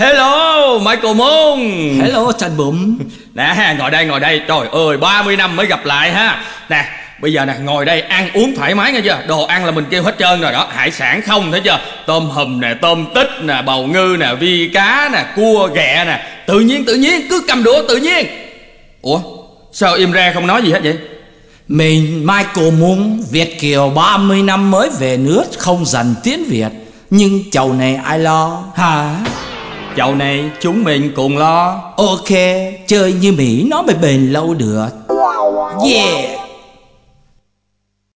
Hello Michael Moon. Hello Trần Bùm. Nè ngồi đây. Trời ơi 30 năm mới gặp lại ha. Nè bây giờ nè, ngồi đây ăn uống thoải mái nghe chưa. Đồ ăn là mình kêu hết trơn rồi đó. Hải sản không thấy chưa. Tôm hùm nè, tôm tích nè, bầu ngư nè, vi cá nè, cua ghẹ nè. Tự nhiên cứ cầm đũa tự nhiên. Ủa sao im re không nói gì hết vậy? Mình Michael Moon, Việt kiều 30 năm mới về nước, không dành tiếng Việt. Nhưng chầu này ai lo hả? Chầu này chúng mình cùng lo. Ok, chơi như Mỹ nó mới bền lâu được. Yeah.